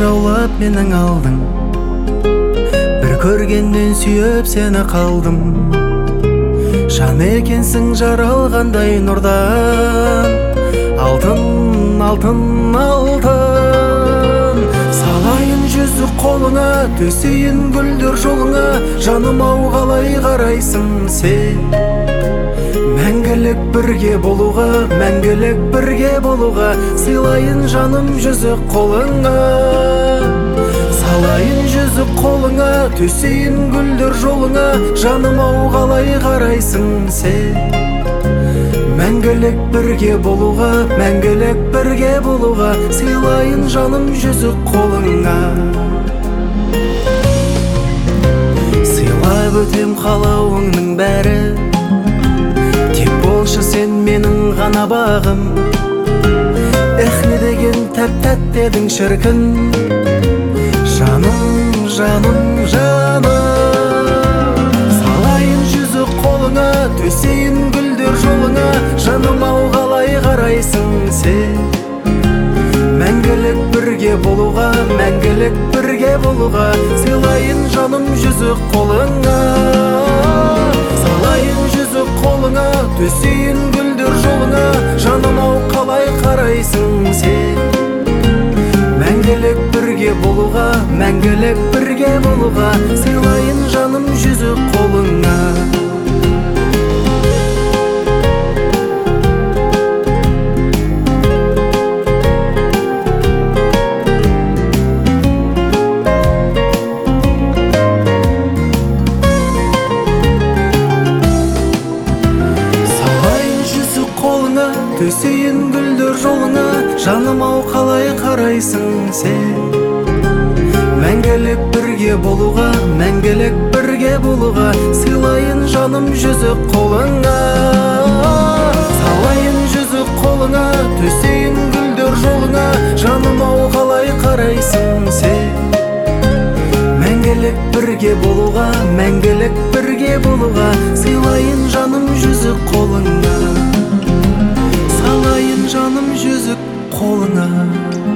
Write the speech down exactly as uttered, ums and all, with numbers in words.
жаулап менің алдың, бір көргеннен сүйіп сені қалдым. Жан екенсің жаралғандай нұрдан, алтын, алтын, алтын. Салайын жүзік қолыңа, төсейін гүлдер жолыңа, жаным ау қалай қарайсың сен? Мәңгілік бірге болуға, мәңгілік бірге болуға, сыйлайын жаным жүзік қолыңа. Салайын жүзік қолыңа, төсейін гүлдер жолыңа, жаным ау қалай қарайсың сен? Мәңгілік бірге болуға, мәңгілік бірге болуға, сыйлайын жаным жүзік қолыңа. Сыйлап өтем қалауыңның бәрі, тек болшы сен менің ғана бағым. Эх, не деген тәп-тәтті едің шіркін, жаным, жаным, жаным. Салайын жүзік қолыңа, төсейін гүлдер жолыңа, жаным ау қалай қарайсың сен? Мәңгілік бірге болуға, мәңгілік бірге болуға, сыйлайын жаным жүзік қолыңа. Салайын жүзік қолыңа, төсейін гүлдер жолыңа, жаным ау қалай қарайсың сен? Мәңгілік бірге болуға, мәңгілік бірге болуға, сыйлайын жаным жүзік қолыңа. Төсейін гүлдер жолыңа, жаным ау қалай қарайсың сен? Мәңгілік бірге болуға, мәңгілік бірге болуға, сыйлайын жаным жүзік қолыңа. Салайын жүзік қолыңа, төсейін гүлдер жолыңа, жаным ау қалай қарайсың сен? Мәңгілік бірге болуға, мәңгілік бірге болуға, сыйлайын жаным жүзік қолыңа. Салайын жаным жүзік қолыңа.